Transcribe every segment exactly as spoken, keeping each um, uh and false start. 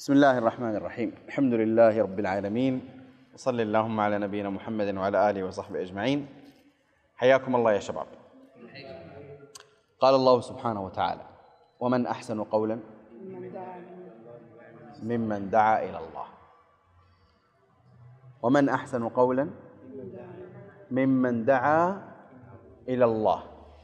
بسم الله الرحمن الرحيم. الحمد لله رب العالمين، وصلى اللهم على نبينا محمد وعلى آله وصحبه أجمعين. حياكم الله يا شباب. قال الله سبحانه وتعالى: ومن أحسن قولا ممن دعا إلى الله. ومن أحسن قولا ممن دعا إلى الله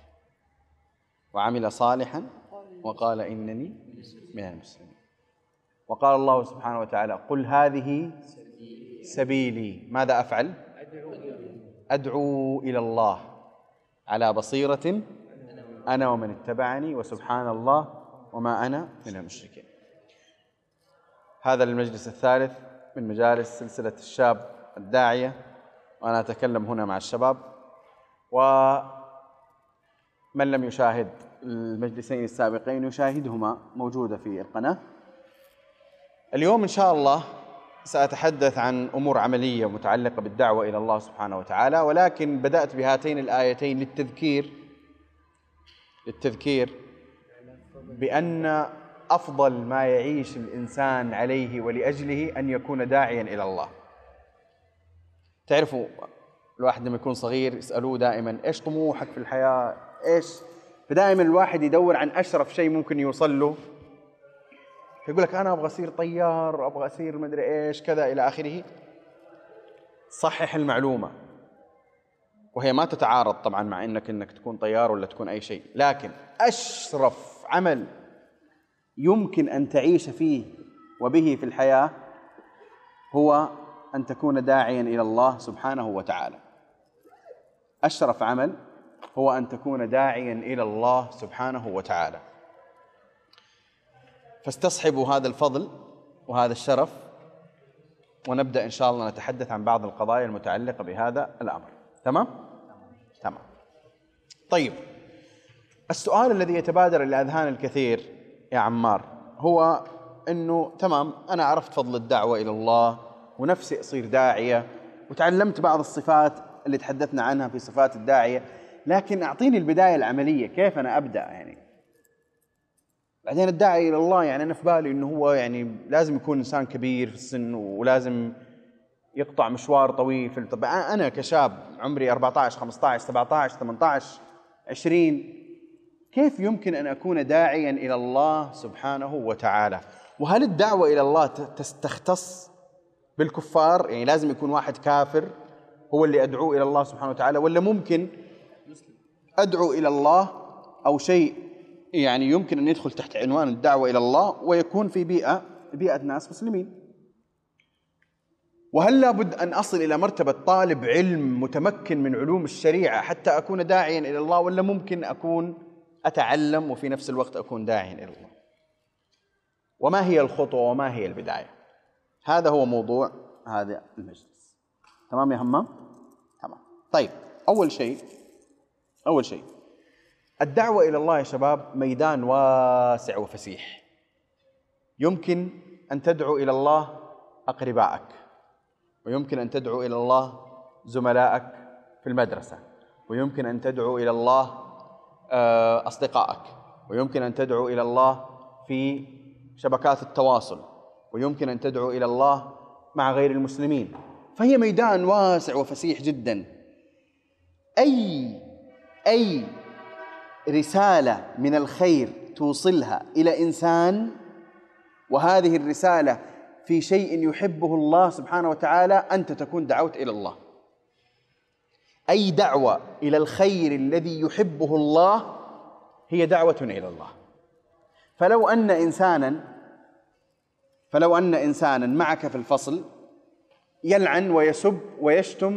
وعمل صالحا وقال إنني من المسلمين. وقال الله سبحانه وتعالى: قل هذه سبيلي ماذا أفعل؟ أدعو إلى الله على بصيرة أنا ومن اتبعني وسبحان الله وما أنا من المشركين. هذا المجلس الثالث من مجالس سلسلة الشاب الداعية، وأنا أتكلم هنا مع الشباب. ومن لم يشاهد المجلسين السابقين يشاهدهما، موجودة في القناة. اليوم إن شاء الله سأتحدث عن أمور عملية متعلقة بالدعوة إلى الله سبحانه وتعالى، ولكن بدأت بهاتين الآيتين للتذكير للتذكير بأن أفضل ما يعيش الإنسان عليه ولأجله أن يكون داعيا إلى الله. تعرفوا الواحد لما يكون صغير يسألوه دائما: إيش طموحك في الحياة؟ إيش؟ فدائما الواحد يدور عن أشرف شيء ممكن يوصل له، يقول لك أنا أبغى أصير طيار، أبغى أصير مدري إيش كذا إلى آخره. صحح المعلومة، وهي ما تتعارض طبعا مع إنك إنك تكون طيار ولا تكون أي شيء، لكن أشرف عمل يمكن أن تعيش فيه وبه في الحياة هو أن تكون داعيا إلى الله سبحانه وتعالى. أشرف عمل هو أن تكون داعيا إلى الله سبحانه وتعالى. فاستصحبوا هذا الفضل وهذا الشرف، ونبدأ إن شاء الله نتحدث عن بعض القضايا المتعلقة بهذا الأمر. تمام؟ تمام. طيب، السؤال الذي يتبادر إلى أذهان الكثير يا عمار هو أنه تمام، أنا عرفت فضل الدعوة إلى الله ونفسي أصير داعية وتعلمت بعض الصفات اللي تحدثنا عنها في صفات الداعية، لكن أعطيني البداية العملية، كيف أنا أبدأ يعني؟ بعدين الداعي إلى الله يعني أنا في بالي أنه هو يعني لازم يكون إنسان كبير في السن ولازم يقطع مشوار طويل في. طب أنا كشاب عمري أربعة عشر خمسة عشر سبعة عشر ثمانية عشر عشرين، كيف يمكن أن أكون داعيا إلى الله سبحانه وتعالى؟ وهل الدعوة إلى الله تختص بالكفار؟ يعني لازم يكون واحد كافر هو اللي أدعو إلى الله سبحانه وتعالى، ولا ممكن أدعو إلى الله أو شيء يعني يمكن أن يدخل تحت عنوان الدعوة إلى الله ويكون في بيئة بيئة ناس مسلمين؟ وهل لابد أن أصل إلى مرتبة طالب علم متمكن من علوم الشريعة حتى أكون داعيا إلى الله، ولا ممكن أكون أتعلم وفي نفس الوقت أكون داعيا إلى الله؟ وما هي الخطوة وما هي البداية؟ هذا هو موضوع هذا المجلس. تمام يا همام؟ تمام. طيب، أول شيء أول شيء الدعوة إلى الله يا شباب ميدان واسع وفسيح. يمكن أن تدعو إلى الله أقربائك، ويمكن أن تدعو إلى الله زملائك في المدرسة، ويمكن أن تدعو إلى الله أصدقائك، ويمكن أن تدعو إلى الله في شبكات التواصل، ويمكن أن تدعو إلى الله مع غير المسلمين. فهي ميدان واسع وفسيح جدا. أي أي رسالة من الخير توصلها إلى إنسان، وهذه الرسالة في شيء يحبه الله سبحانه وتعالى، أنت تكون دعوت إلى الله. أي دعوة إلى الخير الذي يحبه الله هي دعوة إلى الله. فلو أن إنسانا فلو أن إنسانا معك في الفصل يلعن ويسب ويشتم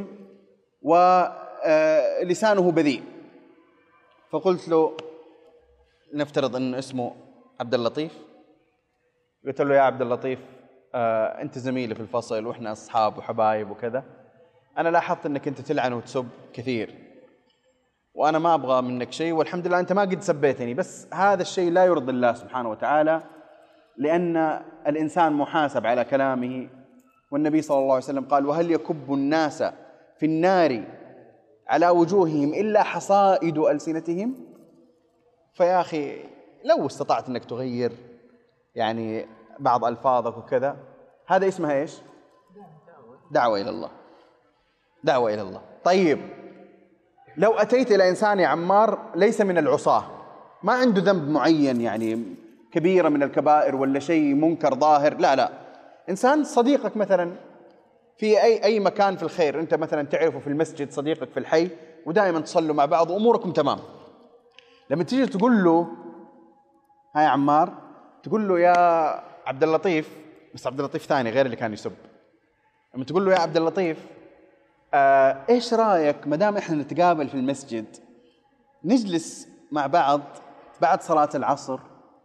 ولسانه بذيء، فقلت له، نفترض أن اسمه عبد اللطيف، قلت له: يا عبد اللطيف، آه أنت زميلي في الفصل وإحنا أصحاب وحبايب وكذا، أنا لاحظت أنك أنت تلعن وتسب كثير، وأنا ما أبغى منك شيء، والحمد لله أنت ما قد سبيتني، بس هذا الشيء لا يرضي الله سبحانه وتعالى، لأن الإنسان محاسب على كلامه. والنبي صلى الله عليه وسلم قال: وهل يكب الناس في النار على وجوههم إلا حصائد ألسنتهم؟ فيا أخي لو استطعت أنك تغير يعني بعض ألفاظك وكذا، هذا اسمها إيش؟ دعوة إلى الله، دعوة إلى الله. طيب لو أتيت إلى إنسان يا عمار ليس من العصاة، ما عنده ذنب معين يعني كبيرة من الكبائر ولا شيء منكر ظاهر، لا لا، إنسان صديقك مثلا في أي أي مكان في الخير، أنت مثلا تعرفه في المسجد، صديقك في الحي ودائما تصلوا مع بعض وأموركم تمام، لما تيجي تقول له ها يا عمار، تقول له يا عبد اللطيف، بس عبد اللطيف ثاني غير اللي كان يسب، لما تقول له يا عبد اللطيف آه إيش رأيك ما دام إحنا نتقابل في المسجد نجلس مع بعض بعد صلاة العصر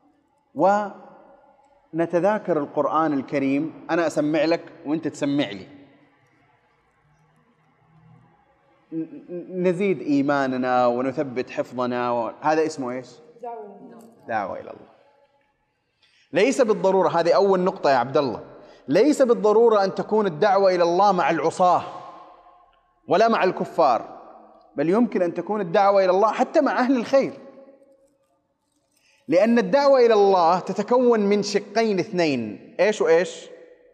ونتذاكر القرآن الكريم، أنا أسمع لك وأنت تسمع لي، نزيد إيماننا ونثبت حفظنا و... هذا اسمه إيش؟ دعوة إلى الله. ليس بالضرورة، هذه أول نقطة يا عبد الله، ليس بالضرورة أن تكون الدعوة إلى الله مع العصاة ولا مع الكفار، بل يمكن أن تكون الدعوة إلى الله حتى مع أهل الخير، لأن الدعوة إلى الله تتكون من شقين اثنين، إيش وإيش؟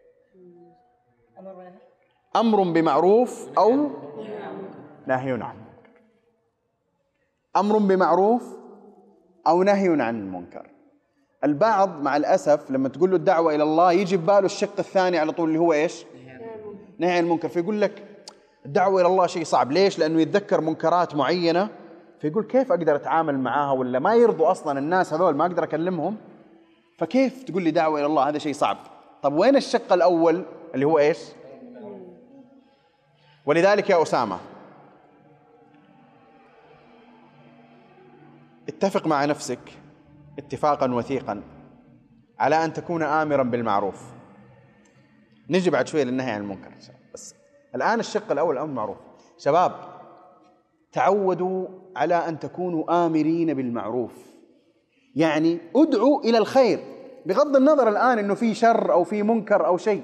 أمر بمعروف أو نهي عن المنكر، أمر بمعروف أو نهي عن المنكر. البعض مع الأسف لما تقول له الدعوة إلى الله يجي بباله الشق الثاني على طول اللي هو إيش؟ نهي عن المنكر، فيقول لك الدعوة إلى الله شيء صعب، ليش؟ لأنه يتذكر منكرات معينة، فيقول كيف أقدر أتعامل معاها، ولا ما يرضوا أصلا الناس هذول ما أقدر أكلمهم، فكيف تقول لي دعوة إلى الله؟ هذا شيء صعب. طب وين الشق الأول اللي هو إيش؟ ولذلك يا أسامة اتفق مع نفسك اتفاقا وثيقا على أن تكون آمرا بالمعروف. نجي بعد شوية للنهي عن المنكر، بس الآن الشق الأول الأمر بالمعروف. شباب تعودوا على أن تكونوا آمرين بالمعروف، يعني ادعوا إلى الخير بغض النظر الآن أنه في شر أو في منكر أو شيء.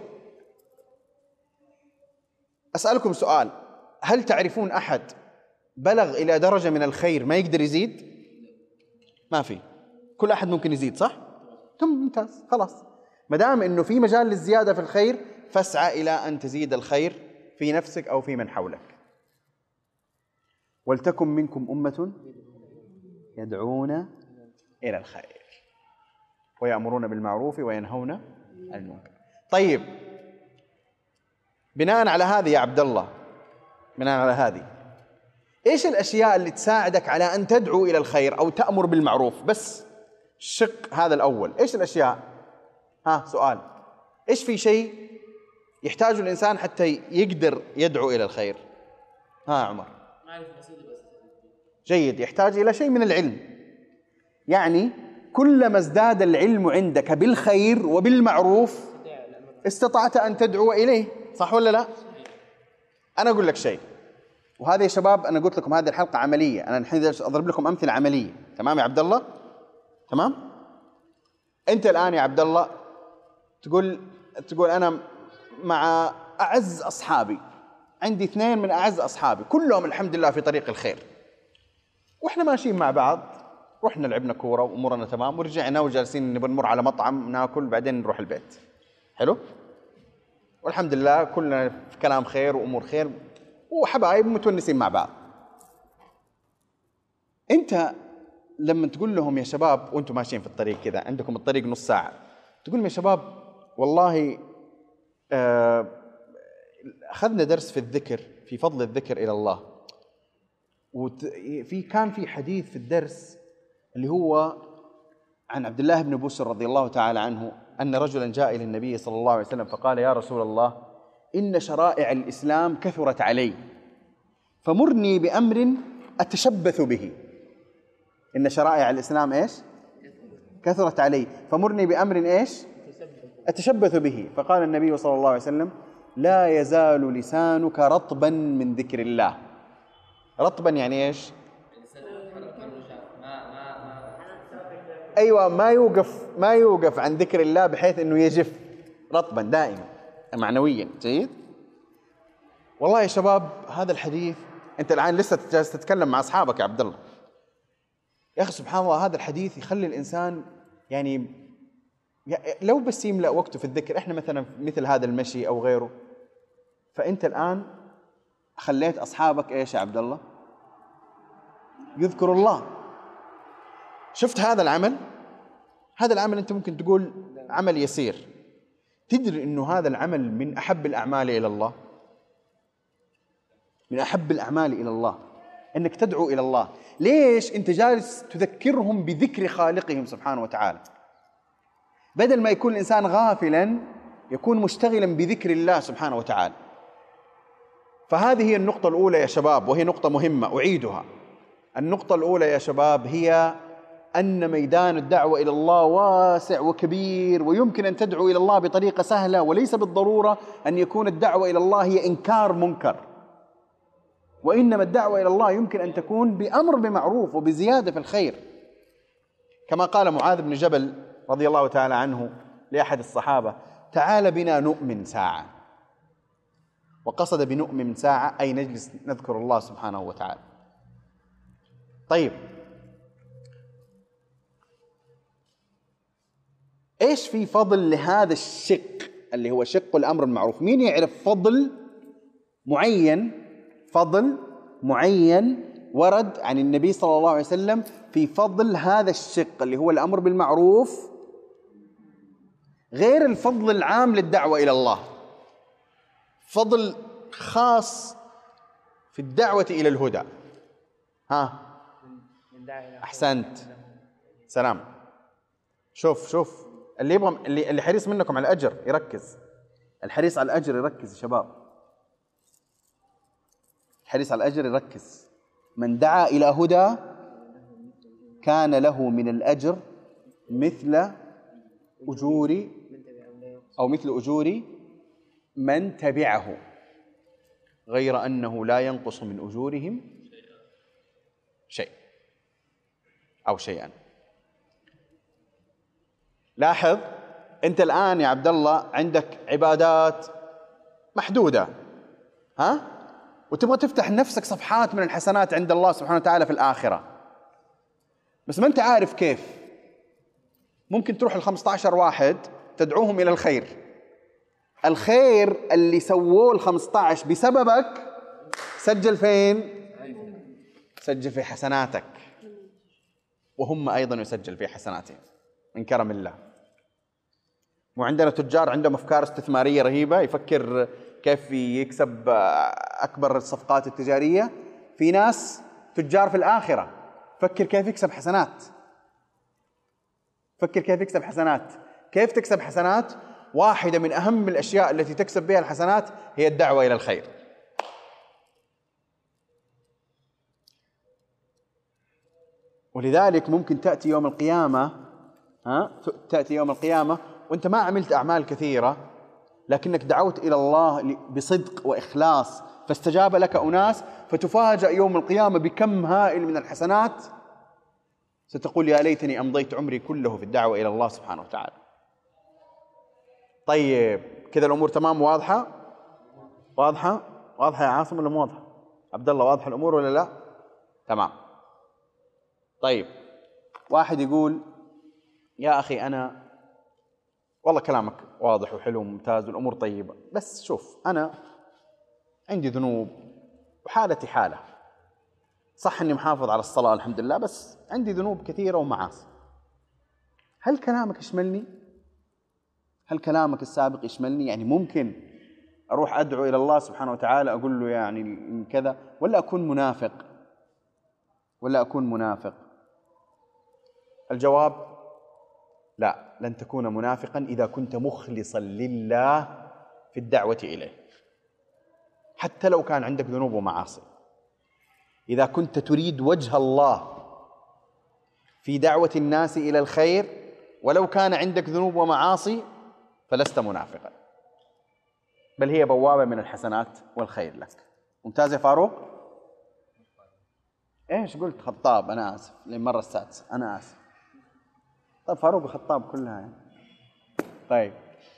أسألكم سؤال، هل تعرفون أحد بلغ إلى درجة من الخير ما يقدر يزيد؟ ما في، كل أحد ممكن يزيد، صح؟ تم، ممتاز، خلاص، ما دام أنه في مجال للزيادة في الخير فاسعى إلى أن تزيد الخير في نفسك أو في من حولك. ولتكن منكم أمة يدعون إلى الخير ويأمرون بالمعروف وينهون عن المنكر. طيب بناء على هذه يا عبد الله، بناء على هذه إيش الأشياء اللي تساعدك على أن تدعو إلى الخير أو تأمر بالمعروف؟ بس الشق هذا الأول، إيش الأشياء؟ ها سؤال، إيش في شيء يحتاجه الإنسان حتى يقدر يدعو إلى الخير؟ ها عمر. جيد، يحتاج إلى شيء من العلم، يعني كلما ازداد العلم عندك بالخير وبالمعروف استطعت أن تدعو إليه، صح ولا لا؟ أنا أقول لك شيء، وهذا يا شباب أنا قلت لكم هذه الحلقة عملية، أنا الحين أضرب لكم أمثلة عملية، تمام يا عبد الله؟ تمام؟ أنت الآن يا عبد الله تقول تقول أنا مع أعز أصحابي، عندي اثنين من أعز أصحابي كلهم الحمد لله في طريق الخير، وإحنا ماشيين مع بعض، رحنا لعبنا كورة وأمورنا تمام، ورجعنا وجالسين نبغى نمر على مطعم ناكل بعدين نروح البيت، حلو؟ والحمد لله كلنا في كلام خير وأمور خير وحبايب متونسين مع بعض. أنت لما تقول لهم يا شباب وأنتم ماشيين في الطريق كذا، عندكم الطريق نص ساعة، تقول لهم يا شباب والله آه أخذنا درس في الذكر، في فضل الذكر إلى الله، وفي كان في حديث في الدرس اللي هو عن عبد الله بن بسر رضي الله تعالى عنه أن رجلا جاء إلى النبي صلى الله عليه وسلم فقال يا رسول الله إن شرائع الإسلام كثرت علي فمرني بأمر أتشبث به. إن شرائع الإسلام إيش؟ كثرت علي فمرني بأمر إيش؟ أتشبث به. فقال النبي صلى الله عليه وسلم لا يزال لسانك رطبا من ذكر الله. رطبا يعني إيش؟ أيوة، ما يوقف ما يوقف عن ذكر الله بحيث أنه يجف، رطبا دائما معنويا. جيد. والله يا شباب هذا الحديث أنت الآن لسه جالس تتكلم مع أصحابك يا عبد الله، يا أخي سبحان الله هذا الحديث يخلي الإنسان يعني لو بس يملأ وقته في الذكر، احنا مثلا مثل هذا المشي او غيره، فانت الان خليت اصحابك ايش يا عبد الله؟ يذكروا الله. شفت هذا العمل؟ هذا العمل انت ممكن تقول عمل يسير، تدري انه هذا العمل من احب الاعمال الى الله، من احب الاعمال الى الله، انك تدعو الى الله. ليش؟ انت جالس تذكرهم بذكر خالقهم سبحانه وتعالى، بدل ما يكون الانسان غافلا يكون مشتغلا بذكر الله سبحانه وتعالى. فهذه هي النقطة الأولى يا شباب، وهي نقطة مهمة أعيدها. النقطة الأولى يا شباب هي أن ميدان الدعوة إلى الله واسع وكبير، ويمكن أن تدعو إلى الله بطريقة سهلة، وليس بالضرورة أن يكون الدعوة إلى الله هي إنكار منكر، وإنما الدعوة إلى الله يمكن أن تكون بأمر بمعروف وبزيادة في الخير، كما قال معاذ بن جبل رضي الله تعالى عنه لأحد الصحابة: تعال بنا نؤمن ساعة. وقصد بنؤمن ساعة أي نجلس نذكر الله سبحانه وتعالى. طيب، إيش في فضل لهذا الشق اللي هو شق الأمر المعروف؟ مين يعرف فضل معين، فضل معين ورد عن النبي صلى الله عليه وسلم في فضل هذا الشق اللي هو الأمر بالمعروف، غير الفضل العام للدعوة إلى الله، فضل خاص في الدعوة إلى الهدى؟ ها، أحسنت، سلام. شوف شوف اللي يبغى، اللي اللي حريص منكم على الأجر يركز، الحريص على الأجر يركز يا شباب، الحريص على الأجر يركز. من دعا إلى هدى كان له من الأجر مثل أجور أو مثل أجور من تبعه، غير أنه لا ينقص من أجورهم شيء أو شيئا. لاحظ أنت الآن يا عبد الله عندك عبادات محدودة، ها؟ وتبغى تفتح لنفسك صفحات من الحسنات عند الله سبحانه وتعالى في الآخرة، بس ما أنت عارف كيف. ممكن تروح الخمسة عشر واحد تدعوهم إلى الخير، الخير اللي سووه الخمسة عشر بسببك سجل فين؟ سجل في حسناتك، وهم أيضا يسجل في حسناتهم من كرم الله. وعندنا تجار عندهم أفكار استثمارية رهيبة، يفكر كيف يكسب أكبر الصفقات التجارية. في ناس تجار في الآخرة، فكر كيف يكسب حسنات، فكر كيف يكسب حسنات. كيف تكسب حسنات؟ واحدة من أهم الأشياء التي تكسب بها الحسنات هي الدعوة إلى الخير. ولذلك ممكن تأتي يوم القيامة، ها؟ تأتي يوم القيامة وأنت ما عملت أعمال كثيرة، لكنك دعوت إلى الله بصدق وإخلاص فاستجاب لك أناس، فتفاجأ يوم القيامة بكم هائل من الحسنات، ستقول يا ليتني أمضيت عمري كله في الدعوة إلى الله سبحانه وتعالى. طيب كذا الأمور تمام؟ واضحة؟ واضحة؟ واضحة يا عاصم ولا مو واضحة؟ عبد الله واضحة الأمور ولا لا؟ تمام. طيب واحد يقول يا أخي أنا والله كلامك واضح وحلو وممتاز والأمور طيبة، بس شوف أنا عندي ذنوب وحالتي حالة، صح أني محافظ على الصلاة الحمد لله، بس عندي ذنوب كثيرة ومعاصي. هل كلامك يشملني؟ هل كلامك السابق يشملني؟ يعني ممكن أروح أدعو إلى الله سبحانه وتعالى أقول له يعني كذا، ولا أكون منافق؟ ولا أكون منافق؟ الجواب لا، لن تكون منافقا إذا كنت مخلصا لله في الدعوة إليه، حتى لو كان عندك ذنوب ومعاصي. إذا كنت تريد وجه الله في دعوة الناس إلى الخير ولو كان عندك ذنوب ومعاصي فلست منافقا، بل هي بوابة من الحسنات والخير لك. ممتاز يا فاروق؟ إيش قلت؟ خطاب، أنا آسف للمرة السادسة، أنا آسف. طيب فاروق وخطاب كلها يعني. طيب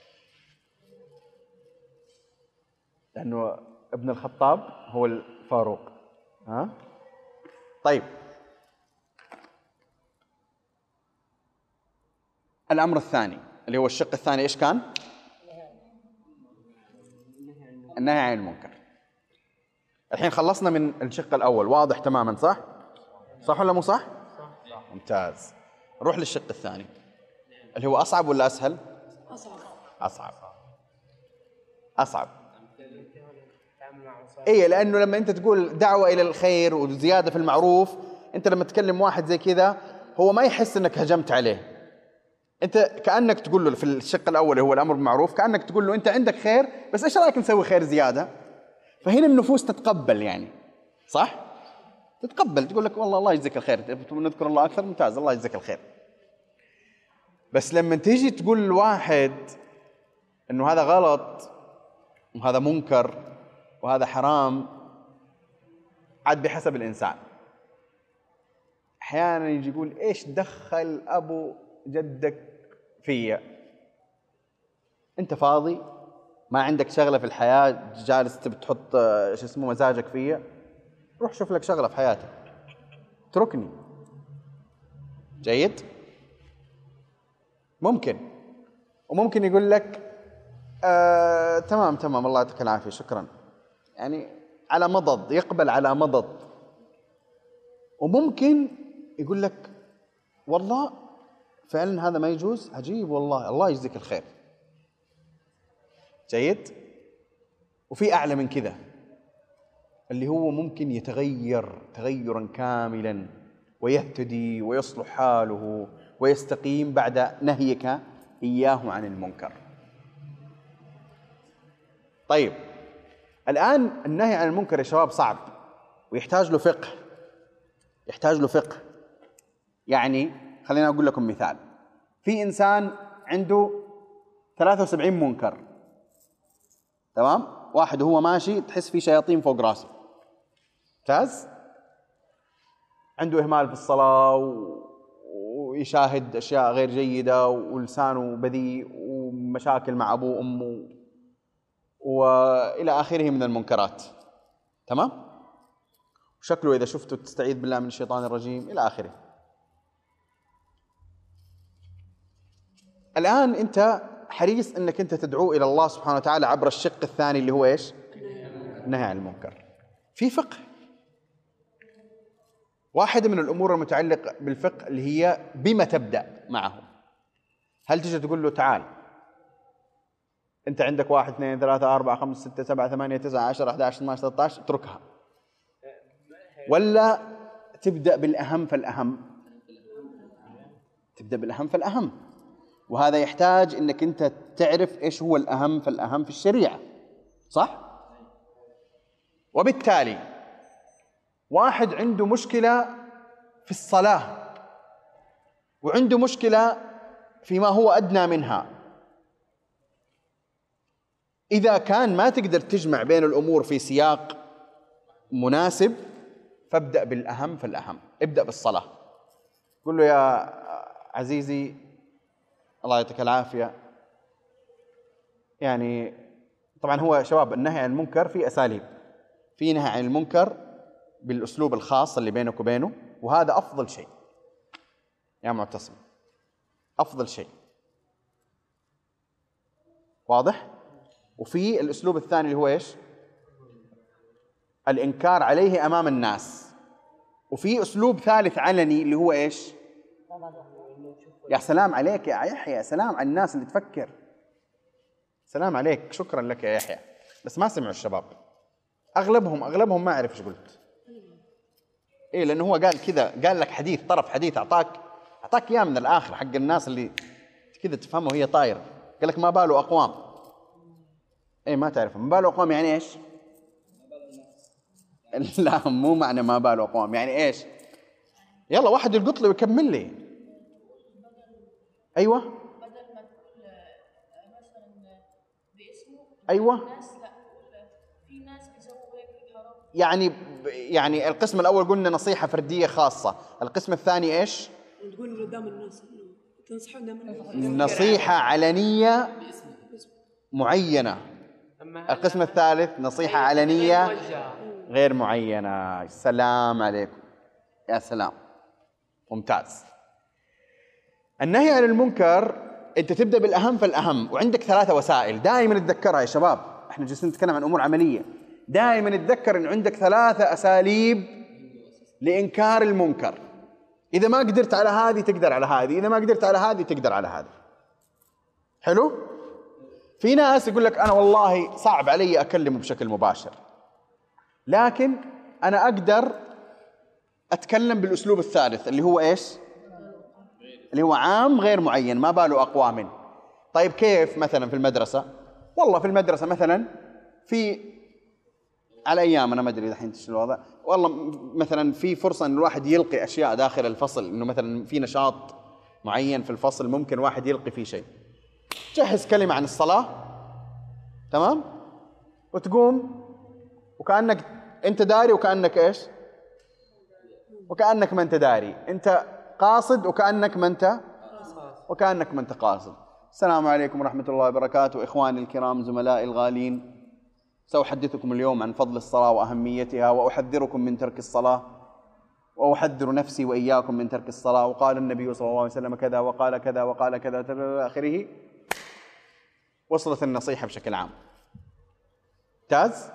لأنه ابن الخطاب هو الفاروق، ها؟ طيب الأمر الثاني اللي هو الشق الثاني إيش كان؟ النهي عن المنكر. الحين خلصنا من الشق الأول، واضح تماما صح؟ صح ولا مو صح؟ صح. ممتاز. نروح للشق الثاني اللي هو أصعب ولا أسهل؟ أصعب. أصعب. أصعب. إيه، لأنه لما أنت تقول دعوة إلى الخير وزيادة في المعروف، أنت لما تكلم واحد زي كذا هو ما يحس أنك هجمت عليه. أنت كأنك تقول له في الشق الأول اللي هو الأمر بالمعروف، كأنك تقول له أنت عندك خير بس إيش رأيك نسوي خير زيادة؟ فهنا النفوس تتقبل يعني، صح؟ تتقبل، تقول لك والله الله يجزيك الخير، نذكر الله أكثر، ممتاز الله يجزيك الخير. بس لما تيجي تقول لواحد إنه هذا غلط وهذا منكر وهذا حرام، عاد بحسب الإنسان. أحيانا يجي يقول إيش دخل أبو جدك فيا؟ أنت فاضي؟ ما عندك شغلة في الحياة، جالس تبي تحط شو اسمه مزاجك فيا؟ روح شوف لك شغلة في حياتك، اتركني. جيد؟ ممكن. وممكن يقول لك آه، تمام تمام الله يعطيك العافية شكرا، يعني على مضض، يقبل على مضض. وممكن يقول لك والله فعلا هذا ما يجوز، عجيب والله الله يجزيك الخير. جيد؟ وفي أعلى من كذا اللي هو ممكن يتغير تغيرا كاملا ويهتدي ويصلح حاله ويستقيم بعد نهيك إياه عن المنكر. طيب الآن النهي عن المنكر يا شباب صعب ويحتاج له فقه، يحتاج له فقه. يعني خلينا أقول لكم مثال. في إنسان عنده ثلاثة وسبعين منكر، تمام؟ واحد وهو ماشي تحس فيه شياطين فوق راسه. ممتاز؟ عنده إهمال في الصلاة ويشاهد أشياء غير جيدة ولسانه بذيء ومشاكل مع أبوه وأمه وإلى آخره من المنكرات. تمام؟ وشكله إذا شفته تستعيذ بالله من الشيطان الرجيم إلى آخره. الآن أنت حريص أنك أنت تدعو إلى الله سبحانه وتعالى عبر الشق الثاني اللي هو إيش؟ النهي عن المنكر. في فقه. واحدة من الأمور المتعلقة بالفقه اللي هي بما تبدأ معه. هل تجي تقول له تعال أنت عندك واحد اثنين ثلاثة أربعة خمسة ستة سبعة ثمانية تسعة عشرة أحد عشر اثناشر ثلاثة عشر اتركها، ولا تبدأ بالأهم فالأهم؟ تبدأ بالأهم فالأهم. وهذا يحتاج أنك أنت تعرف إيش هو الأهم فالأهم في الشريعة، صح؟ وبالتالي واحد عنده مشكلة في الصلاة وعنده مشكلة فيما هو أدنى منها. إذا كان ما تقدر تجمع بين الأمور في سياق مناسب فابدأ بالأهم فالأهم. ابدأ بالصلاة، قل له يا عزيزي الله يعطيك العافية، يعني طبعا هو شباب النهي عن المنكر في أساليب. في نهي عن المنكر بالأسلوب الخاص اللي بينك وبينه، وهذا أفضل شيء يا معتصم، أفضل شيء، واضح؟ وفي الأسلوب الثاني اللي هو إيش؟ الإنكار عليه أمام الناس. وفي أسلوب ثالث علني اللي هو إيش؟ يا سلام عليك يا يحيى، سلام على الناس اللي تفكر، سلام عليك، شكرا لك يا يحيى. بس ما سمعوا الشباب، أغلبهم أغلبهم ما عرف إيش قلت. إيه، لأنه هو قال كذا، قال لك حديث طرف حديث، أعطاك أعطاك إياه من الآخر حق الناس اللي كذا تفهمه وهي طايرة. قال لك ما باله أقوام. إيه ما تعرف ما باله أقوام يعني إيش؟ لا مو معنى ما باله أقوام، يعني إيش؟ يلا واحد يلقط لي ويكمل لي. أيوة بدل ما تقول مثلا باسمه أيوة الناس، لا في ناس بيسووا هيك في الحرام. يعني يعني القسم الأول قلنا نصيحة فردية خاصة، القسم الثاني إيش؟ تقول قدام الناس تنصحنا من نصيحة علنية معينة. القسم الثالث نصيحة علنية غير معينة. السلام عليكم، يا سلام، ممتاز. النهي عن المنكر انت تبدا بالاهم فالاهم، وعندك ثلاثه وسائل دائما تتذكرها يا شباب، احنا جالسين نتكلم عن امور عمليه، دائما تتذكر انه عندك ثلاثه اساليب لانكار المنكر. اذا ما قدرت على هذه تقدر على هذه، اذا ما قدرت على هذه تقدر على هذه. حلو؟ في ناس يقول لك انا والله صعب علي اكلمه بشكل مباشر، لكن انا اقدر اتكلم بالاسلوب الثالث اللي هو ايش؟ اللي هو عام غير معين، ما باله اقوى منه. طيب كيف؟ مثلا في المدرسه، والله في المدرسه مثلا في على ايام انا ما ادري الحين ايش الوضع، والله مثلا في فرصه ان الواحد يلقي اشياء داخل الفصل، انه مثلا في نشاط معين في الفصل ممكن واحد يلقي فيه شيء. جهز كلمه عن الصلاه، تمام؟ وتقوم وكانك انت داري وكانك ايش؟ وكانك ما انت داري، انت قاصد وكانك ما انت وكانك ما انت قاصد. السلام عليكم ورحمه الله وبركاته، اخواني الكرام، زملائي الغالين، سأحدثكم اليوم عن فضل الصلاة وأهميتها، وأحذركم من ترك الصلاة، وأحذر نفسي وإياكم من ترك الصلاة، وقال النبي صلى الله عليه وسلم كذا وقال كذا وقال كذا إلى آخره. وصلت النصيحة بشكل عام. ممتاز.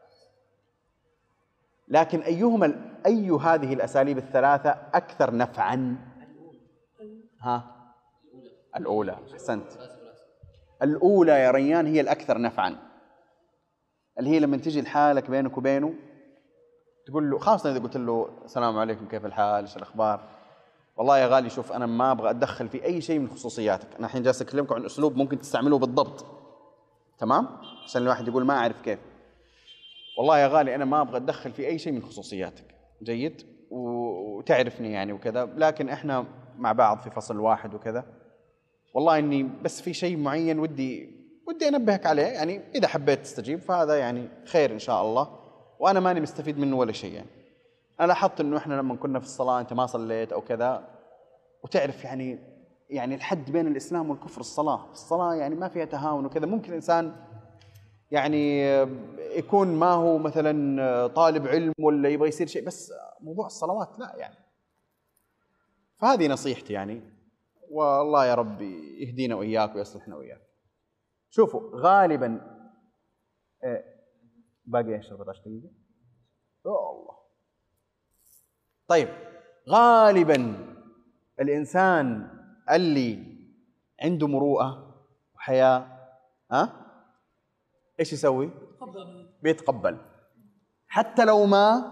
لكن أيهما أي هذه الأساليب الثلاثة أكثر نفعا؟ ها؟ الأولى. أحسنت. الأولى يا ريان هي الأكثر نفعا، اللي هي لما تجي لحالك بينك وبينه تقول له، خاصة إذا قلت له السلام عليكم كيف الحال إيش الأخبار، والله يا غالي شوف أنا ما أبغى أتدخل في أي شيء من خصوصياتك، أنا الحين جالس أكلمكم عن أسلوب ممكن تستعملوه بالضبط، تمام؟ عشان الواحد يقول ما أعرف كيف. والله يا غالي أنا ما أبغى أتدخل في أي شيء من خصوصياتك، جيد؟ وتعرفني يعني وكذا، لكن إحنا مع بعض في فصل واحد وكذا، والله إني بس في شيء معين ودي ودي أنبهك عليه، يعني إذا حبيت تستجيب فهذا يعني خير إن شاء الله، وأنا ماني مستفيد منه ولا شيء. يعني أنا لاحظت إنه إحنا لما كنا في الصلاة أنت ما صليت أو كذا، وتعرف يعني يعني الحد بين الإسلام والكفر الصلاة، الصلاة يعني ما فيها تهاون وكذا، ممكن إنسان يعني يكون ما هو مثلا طالب علم ولا يبغى يصير شيء، بس موضوع الصلوات لا يعني. فهذه نصيحتي يعني، والله يا رب يهدينا وإياك ويصلحنا وإياك. شوفوا غالبا إيه باقي ايش أربعة عشر دقيقة؟ يا الله. طيب غالبا الإنسان اللي عنده مروءة وحياة ها ايش يسوي؟ بيتقبل حتى لو ما،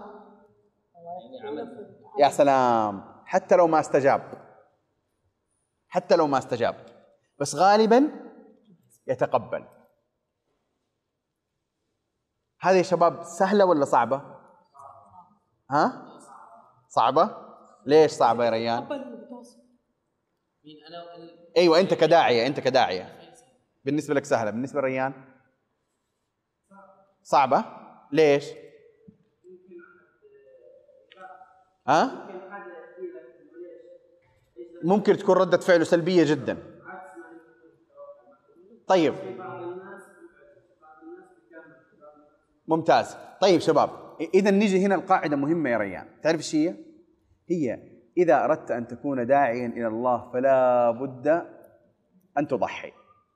يا سلام، حتى لو ما استجاب، حتى لو ما استجاب، بس غالبا يتقبل. هذه يا شباب سهلة ولا صعبة؟ ها؟ صعبة؟ ليش صعبة يا ريان؟ ايوه انت كداعية، انت كداعية بالنسبة لك سهلة، بالنسبة لريان صعبة. ليش؟ ها؟ ممكن تكون ردة فعله سلبية جدا. طيب ممتاز. طيب شباب، إذا نجي هنا القاعدة مهمة يا ريان، تعرف ايش هي؟ هي إذا أردت أن تكون داعيا إلى الله فلا بد أن تضحي،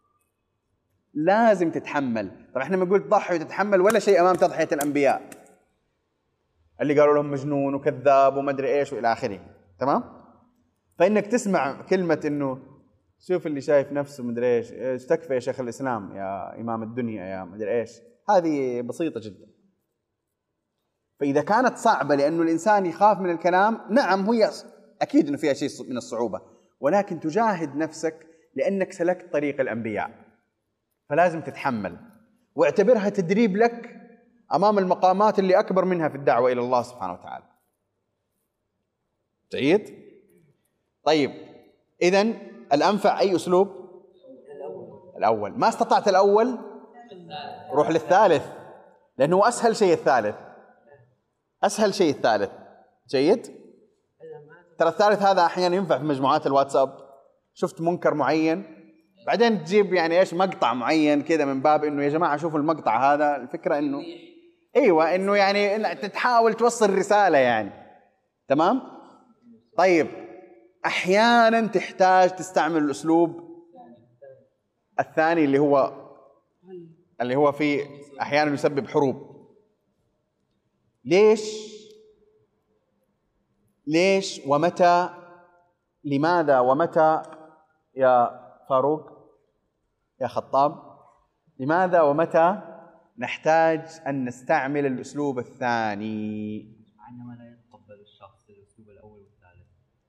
لازم تتحمل. طبعا احنا ما قلت تضحي وتتحمل ولا شيء أمام تضحية الأنبياء اللي قالوا لهم مجنون وكذاب وما أدري إيش وإلى آخره، تمام؟ فإنك تسمع كلمة إنه شوف اللي شايف نفسه مدري إيش، إيش تكفى يا شيخ الإسلام يا إمام الدنيا يا مدري إيش، هذه بسيطة جدا. فإذا كانت صعبة لأنه الإنسان يخاف من الكلام، نعم هي أكيد إنه فيها شيء من الصعوبة، ولكن تجاهد نفسك لأنك سلكت طريق الأنبياء، فلازم تتحمل، واعتبرها تدريب لك أمام المقامات اللي أكبر منها في الدعوة إلى الله سبحانه وتعالى. جيد؟ طيب إذن الأنفع أي أسلوب؟ الأول. ما استطعت الأول روح للثالث، لأنه أسهل شيء الثالث، أسهل شيء الثالث. جيد؟ ترى الثالث هذا أحيانا ينفع في مجموعات الواتساب، شفت منكر معين بعدين تجيب يعني إيش مقطع معين كذا من باب إنه يا جماعة شوفوا المقطع هذا، الفكرة إنه أيوة إنه يعني تحاول توصل رسالة يعني، تمام؟ طيب أحيانا تحتاج تستعمل الأسلوب الثاني اللي هو اللي هو في أحيانا يسبب حروب. ليش ليش ومتى لماذا ومتى يا فاروق يا خطاب لماذا ومتى نحتاج أن نستعمل الأسلوب الثاني؟ عندما لا يتقبل الشخص الأسلوب الأول والثالث.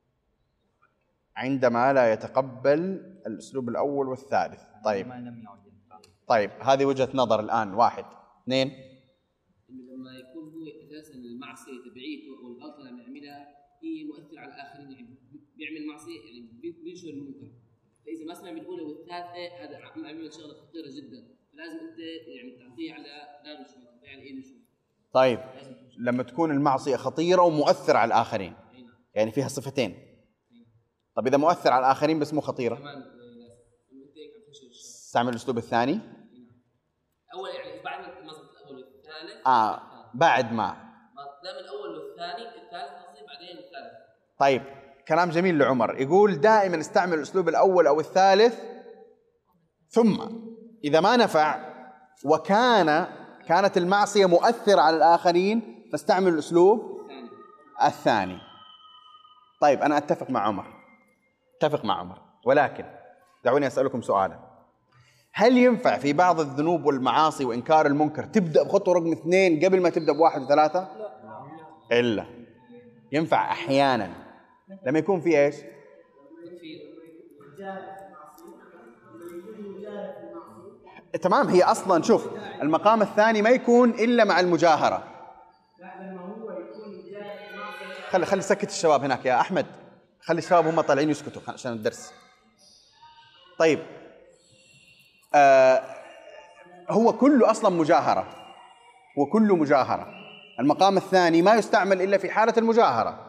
عندما لا يتقبل الأسلوب الأول والثالث. طيب طيب هذه وجهة نظر الآن. واحد اثنين. لما يكون هو أساسا المعصية تبعيته أو الغلطة اللي يعملها هي مؤثرة على الآخرين، يعني بيعمل معصية يعني بينشر المنكر، فإذا ما سمع بالأولى والثالثة هذا عمل شغلة خطيرة جدا، فلازم أنت يعني تعطيه على لا نشوف يعني إيه نشوف. طيب لما تكون المعصية خطيرة ومؤثرة على الآخرين يعني فيها صفتين. طب إذا مؤثر على الآخرين بس مو خطيرة استعمل الأسلوب الثاني. أول يعني بعد ما مزبط الأول والثالث آه بعد ما لا من الأول والثاني الثالث قصدي بعدين الثالث. طيب كلام جميل لعمر، يقول دائما استعمل الأسلوب الأول أو الثالث، ثم إذا ما نفع وكان كانت المعصية مؤثرة على الآخرين فاستعمل الأسلوب الثاني. طيب أنا أتفق مع عمر أتفق مع عمر ولكن دعوني أسألكم سؤالا. هل ينفع في بعض الذنوب والمعاصي وإنكار المنكر تبدأ بخطوة رقم اثنين قبل ما تبدأ بواحد وثلاثة؟ لا. إلا ينفع أحيانا لما يكون في إيش؟ تمام. هي أصلا شوف المقام الثاني ما يكون إلا مع المجاهرة. خلي خلي سكت الشباب هناك يا أحمد، خلي الشباب هم طالعين يسكتوا عشان الدرس. طيب آه هو كله أصلا مجاهرة، هو كله مجاهرة. المقام الثاني ما يستعمل إلا في حالة المجاهرة.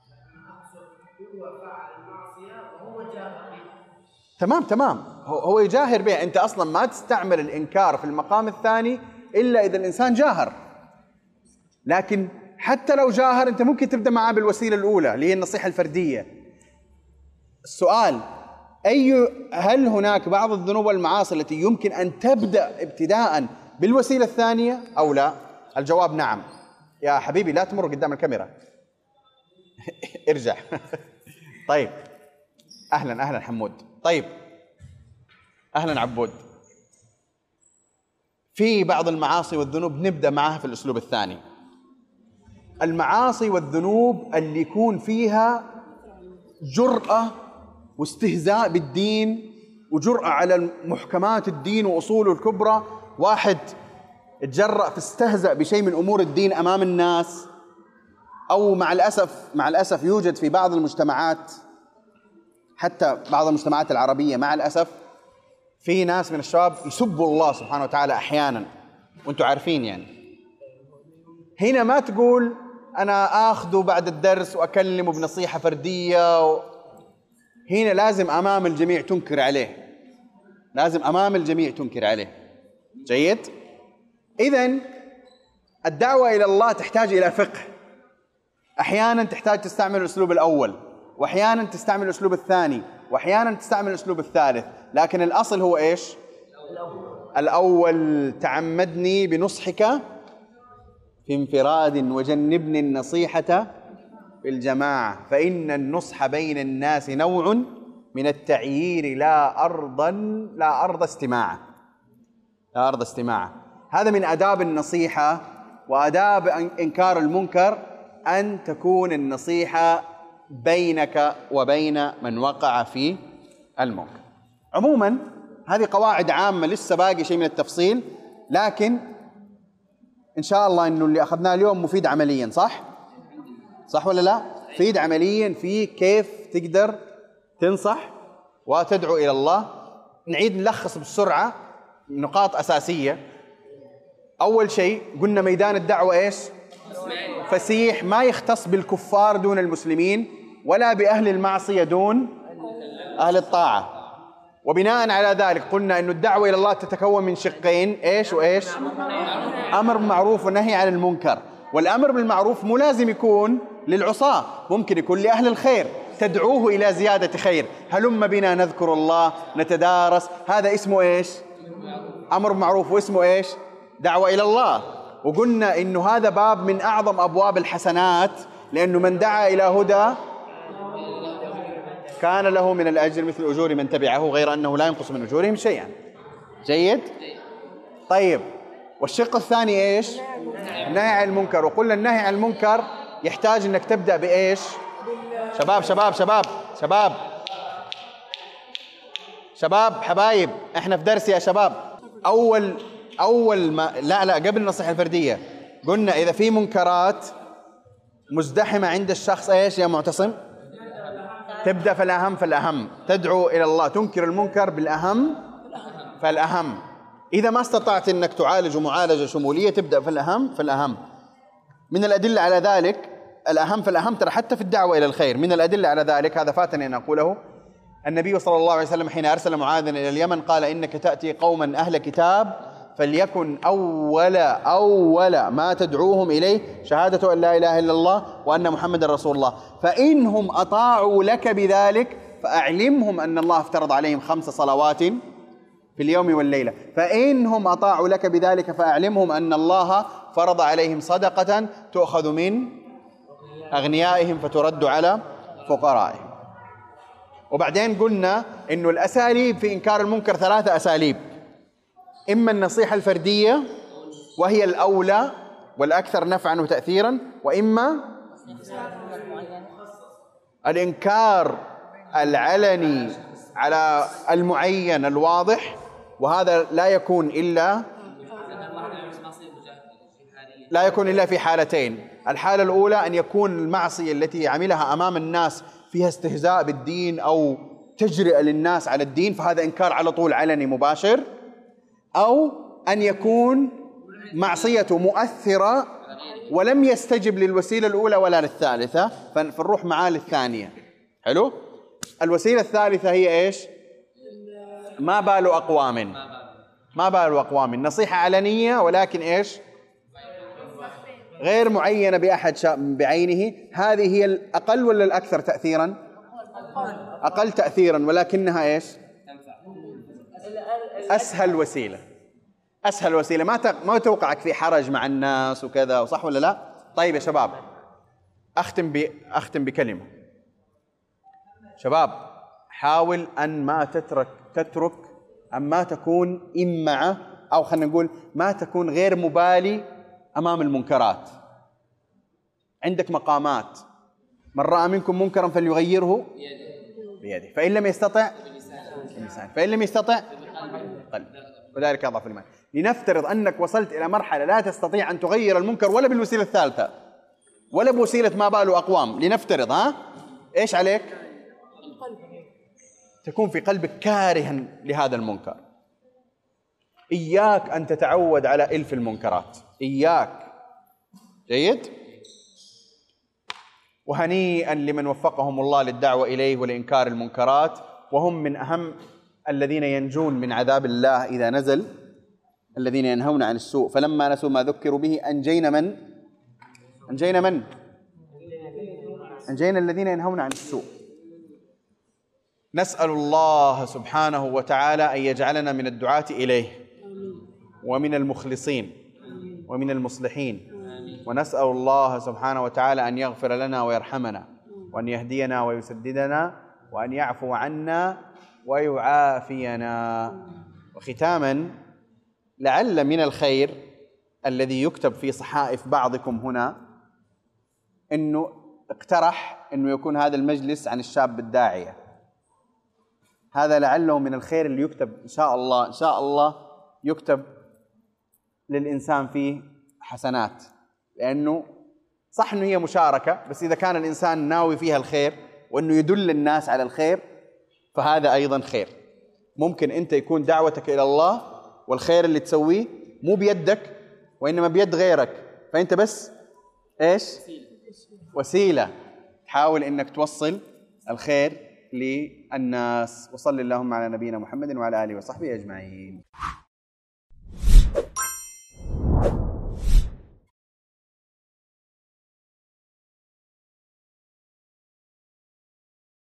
تمام تمام هو هو يجاهر به. أنت أصلا ما تستعمل الإنكار في المقام الثاني إلا إذا الإنسان جاهر، لكن حتى لو جاهر أنت ممكن تبدأ معاه بالوسيلة الأولى اللي هي النصيحة الفردية. السؤال أي هل هناك بعض الذنوب والمعاصي التي يمكن أن تبدأ ابتداء بالوسيلة الثانية أو لا؟ الجواب نعم. يا حبيبي لا تمر قدام الكاميرا ارجع طيب أهلا أهلا حمود. طيب أهلا عبود. في بعض المعاصي والذنوب نبدأ معها في الأسلوب الثاني. المعاصي والذنوب اللي يكون فيها جرأة واستهزاء بالدين وجرأة على محكمات الدين وأصوله الكبرى. واحد اتجرأ فاستهزأ بشيء من أمور الدين أمام الناس، أو مع الأسف مع الأسف يوجد في بعض المجتمعات حتى بعض المجتمعات العربية مع الأسف في ناس من الشباب يسبوا الله سبحانه وتعالى أحيانا وأنتم عارفين. يعني هنا ما تقول أنا آخذه بعد الدرس وأكلمه بنصيحة فردية و... هنا لازم أمام الجميع تنكر عليه، لازم أمام الجميع تنكر عليه. جيد؟ إذن الدعوة إلى الله تحتاج إلى فقه. أحيانا تحتاج تستعمل الأسلوب الأول، وأحيانا تستعمل الأسلوب الثاني، وأحيانا تستعمل الأسلوب الثالث، لكن الأصل هو إيش؟ الأول. الأول تعمدني بنصحك في انفراد وجنبني النصيحة في الجماعة فإن النصح بين الناس نوع من التعيير لا أرضا لا أرض استماعة لا أرض استماعة. هذا من آداب النصيحة وآداب إنكار المنكر أن تكون النصيحة بينك وبين من وقع في المنكر. عموما هذه قواعد عامة لسه باقي شيء من التفصيل، لكن إن شاء الله إنه اللي أخذناه اليوم مفيد عمليا. صح؟ صح ولا لا؟ مفيد عمليا في كيف تقدر تنصح وتدعو إلى الله. نعيد نلخص بسرعة نقاط أساسية. أول شيء قلنا ميدان الدعوة إيش؟ فسيح، ما يختص بالكفار دون المسلمين ولا بأهل المعصية دون أهل الطاعة. وبناء على ذلك قلنا إنه الدعوة إلى الله تتكون من شقين، إيش وإيش؟ أمر بالمعروف ونهي عن المنكر. والأمر بالمعروف مو لازم يكون للعصاة، ممكن يكون لأهل الخير. تدعوه إلى زيادة خير. هلم بنا نذكر الله، نتدارس، هذا اسمه إيش؟ أمر معروف. واسمه إيش؟ دعوة إلى الله. وقلنا إنه هذا باب من أعظم أبواب الحسنات، لأنه من دعا إلى هدى كان له من الأجر مثل أجور من تبعه غير أنه لا ينقص من أجورهم شيئا. جيد؟ طيب، والشق الثاني إيش؟ النهي عن المنكر. وقلنا النهي عن المنكر يحتاج أنك تبدأ بإيش؟ شباب شباب شباب شباب شباب حبايب، إحنا في درس يا شباب. أول أول ما لا لا قبل النصيحة الفردية قلنا إذا في منكرات مزدحمة عند الشخص إيش يا معتصم؟ تبدأ فالأهم فالأهم، تدعو إلى الله، تنكر المنكر بالأهم فالأهم. إذا ما استطعت أنك تعالج معالجة شمولية تبدأ فالأهم فالأهم. من الأدلة على ذلك الأهم فالأهم ترى حتى في الدعوة إلى الخير. من الأدلة على ذلك، هذا فاتني أن أقوله، النبي صلى الله عليه وسلم حين أرسل معاذا إلى اليمن قال إنك تأتي قوما أهل كتاب فليكن أول أول ما تدعوهم إليه شهادة أن لا إله إلا الله وأن محمد رسول الله، فإنهم أطاعوا لك بذلك فأعلمهم أن الله افترض عليهم خمس صلوات في اليوم والليلة، فإنهم أطاعوا لك بذلك فأعلمهم أن الله فرض عليهم صدقة تؤخذ من أغنيائهم فترد على فقرائهم. وبعدين قلنا إنه الأساليب في إنكار المنكر ثلاثة أساليب: إما النصيحة الفردية وهي الأولى والأكثر نفعا وتأثيرا، وإما الإنكار العلني على المعين الواضح، وهذا لا يكون إلا لا يكون إلا في حالتين. الحالة الأولى أن يكون المعصية التي عملها أمام الناس فيها استهزاء بالدين أو تجرئة للناس على الدين، فهذا إنكار على طول علني مباشر، أو أن يكون معصيته مؤثرة ولم يستجب للوسيلة الأولى ولا للثالثة، فنروح معاه للثانية. حلو؟ الوسيلة الثالثة هي إيش؟ ما بال أقوام ما بال أقوام نصيحة علنية ولكن إيش؟ غير معينة بأحد بعينه. هذه هي الأقل ولا الأكثر تأثيرا؟ أقل تأثيرا، ولكنها إيش؟ أسهل وسيلة. أسهل وسيلة، ما ما توقعك في حرج مع الناس وكذا، وصح ولا لا؟ طيب يا شباب، أختم ب أختم بكلمة. شباب، حاول أن ما تترك تترك أن ما تكون إمعة، أو خلينا نقول ما تكون غير مبالي أمام المنكرات. عندك مقامات: من رأى منكم منكرا فليغيره بيده، فإن لم يستطع بلسانه، فإن لم يستطع قلب، وذلك أضعف الإيمان. لنفترض أنك وصلت إلى مرحلة لا تستطيع أن تغير المنكر ولا بالوسيلة الثالثة ولا بوسيلة ما بال أقوام. لنفترض، ها إيش عليك؟ تكون في قلبك كارها لهذا المنكر. إياك أن تتعود على إلف المنكرات، إياك. جيد؟ وهنيئا لمن وفقهم الله للدعوة إليه ولإنكار المنكرات، وهم من أهم الذين ينجون من عذاب الله إذا نزل، الذين ينهون عن السوء. فلما نسوا ما ذكروا به أنجينا من؟ أنجينا من؟ أنجينا الذين ينهون عن السوء. نسأل الله سبحانه وتعالى أن يجعلنا من الدعاة إليه ومن المخلصين ومن المصلحين، ونسأل الله سبحانه وتعالى أن يغفر لنا ويرحمنا وأن يهدينا ويسددنا وأن يعفو عنا ويعافينا. وختاما، لعل من الخير الذي يكتب في صحائف بعضكم هنا أنه اقترح أنه يكون هذا المجلس عن الشاب الداعية. هذا لعله من الخير اللي يكتب إن شاء الله، إن شاء الله يكتب للإنسان فيه حسنات، لأنه صح أنه هي مشاركة، بس إذا كان الإنسان ناوي فيها الخير وأنه يدل الناس على الخير فهذا أيضا خير. ممكن أنت يكون دعوتك إلى الله والخير اللي تسويه مو بيدك وإنما بيد غيرك، فأنت بس إيش؟ وسيلة تحاول أنك توصل الخير للناس. وصل اللهم على نبينا محمد وعلى آله وصحبه أجمعين.